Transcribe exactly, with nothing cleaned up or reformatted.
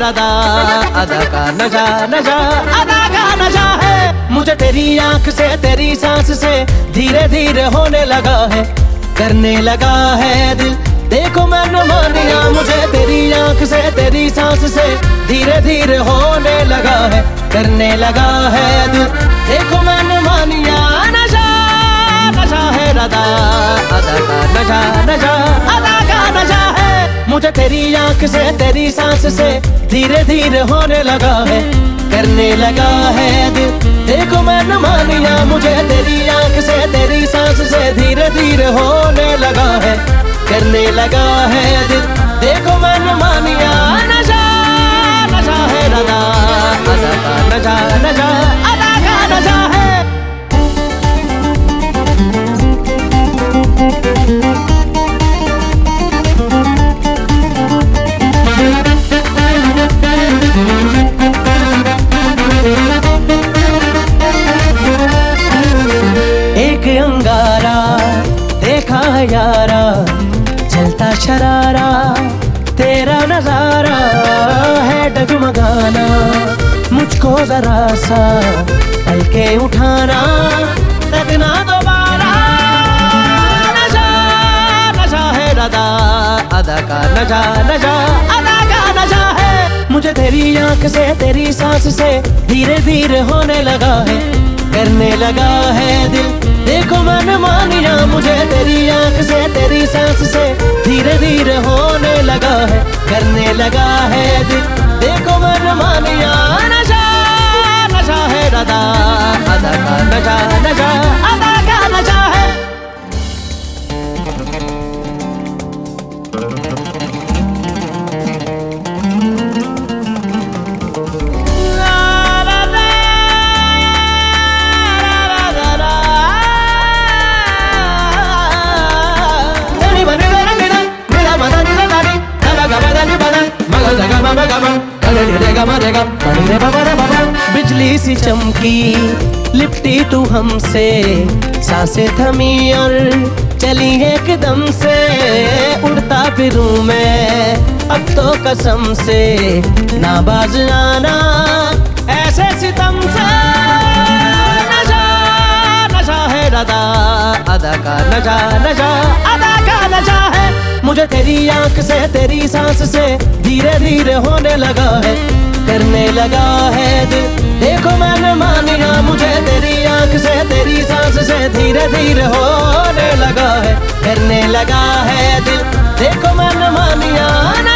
अदा अदा का नशा नशा अदा का नशा है। मुझे तेरी आंख से तेरी सांस से धीरे धीरे होने लगा है, करने लगा है दिल देखो मैंने मानिया। मुझे तेरी आंख से तेरी सांस से धीरे धीरे होने लगा है, करने लगा है दिल देखो मैंने मानिया। नशा नशा है अदा अदा का नशा नशा अदा का नशा है। मुझे तेरी आंख से तेरी सांस से धीरे धीरे होने लगा है, करने लगा है दिल देखो मैंने मानिया। मुझे तेरी आंख से तेरी सांस से धीरे धीरे होने लगा है, करने लगा है दिल देखो मैंने मानिया। नशा नशा है अदा अदा का नशा नशा अदा का नशा है। एक अंगारा देखा है यारा, चलता शरारा तेरा नजारा है डगमगाना। मुझको जरा सा पलके उठाना तकना दोबारा। नशा नशा है अदा अदा का नशा नशा अदा का नशा है। मुझे तेरी आंख से तेरी सांस से धीरे धीरे होने लगा है, करने लगा है दिल देखो मैंने मानिया। मुझे तेरी आंख से तेरी सांस से धीरे धीरे होने लगा है, करने लगा है दिल देखो मैंने मानिया। नशा नशा है अदा अदा का नशा नशा अदा का नशा है। बिजली सी चमकी लिपटी तू हमसे, सांसें थमी और चली एकदम से। उड़ता फिरूं मैं अब तो कसम से, ना बाज आना ऐसे सितम से। नशा नशा है अदा अदा का नशा नशा अदा का नशा है। मुझे तेरी आंख से तेरी सांस से धीरे धीरे होने लगा है, करने लगा है दिल देखो मैंने मानिया। मुझे तेरी आंख से तेरी सांस से धीरे धीरे होने लगा है, करने लगा है दिल देखो मैंने मानिया।